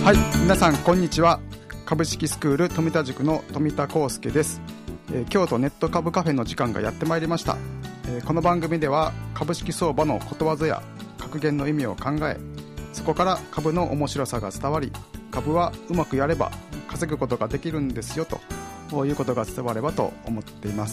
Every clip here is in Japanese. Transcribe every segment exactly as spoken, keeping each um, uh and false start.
はい、皆さんこんにちは。株式スクール富田塾の富田康介です。えー、京都ネット株カフェの時間がやってまいりました。えー、この番組では株式相場のことわざや格言の意味を考え、そこから株の面白さが伝わり、株はうまくやれば稼ぐことができるんですよと、こういうことが伝わればと思っています。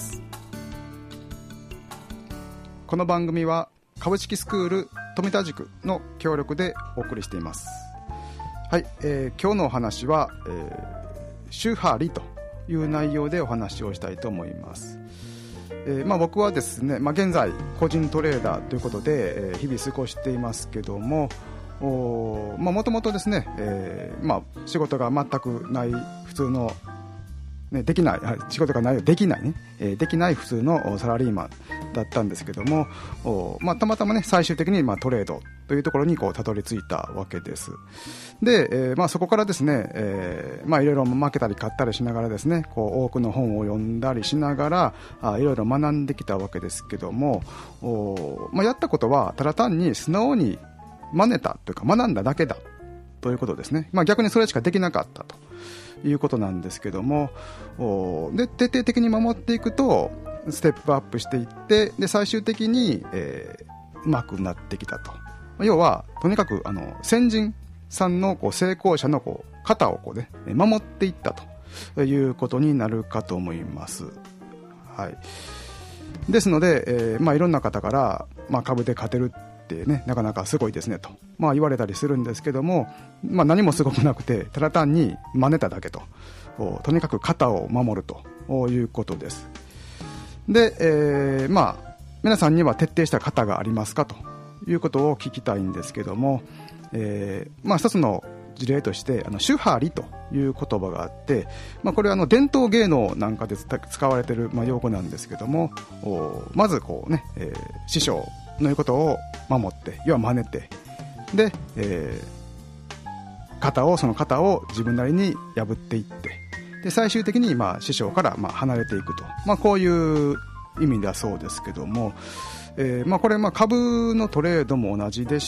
この番組は株式スクール富田塾の協力でお送りしています。はい、えー、今日のお話は、えー、週張りという内容でお話をしたいと思います。えーまあ、僕はですね、まあ、現在個人トレーダーということで、えー、日々過ごしていますけども、もともとですね、えーまあ、仕事が全くない普通の、ね、できない仕事がないできないね、えー、できない普通のサラリーマンだったんですけども、まあ、たまたまね最終的にまあトレードというところにこうたどり着いたわけです。で、えーまあ、そこからですね、えーまあ、いろいろ負けたり勝ったりしながらですね、こう多くの本を読んだりしながらあいろいろ学んできたわけですけども、お、まあ、やったことはただ単に素直に真似たというか学んだだけだということですね。まあ、逆にそれしかできなかったということなんですけども、おで徹底的に守っていくとステップアップしていって、で最終的に、えー、うまくなってきたと。要はとにかくあの先人さんのこう成功者のこう肩をこう、ね、守っていったということになるかと思います。はい、ですので、えーまあ、いろんな方から、まあ、株で勝てるってね、なかなかすごいですねと、まあ、言われたりするんですけども、まあ、何もすごくなくてただ単に真似ただけと、とにかく肩を守るということです。で、えーまあ、皆さんには徹底した型がありますかということを聞きたいんですけども、えーまあ、一つの事例としてあの手張りという言葉があって、まあ、これはあの伝統芸能なんかで使われている、まあ、用語なんですけども、まずこう、ねえー、師匠の言うことを守って、要は真似て、で、えー、型をその型を自分なりに破っていって、で最終的にまあ師匠からまあ離れていくと、まあ、こういう意味だそうですけども、えーまあ、これまあ株のトレードも同じでして、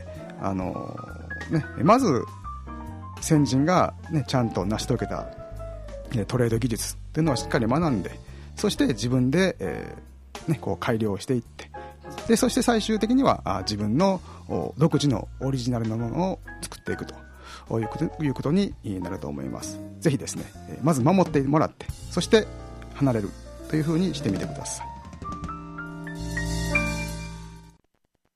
あのーね、まず先人が、ね、ちゃんと成し遂げたトレード技術というのをしっかり学んで、そして自分で、えーね、こう改良していって、でそして最終的にはあ自分の独自のオリジナルなものを作っていくということ、いうことになると思います。ぜひですね、まず守ってもらって、そして離れるというふうにしてみてください。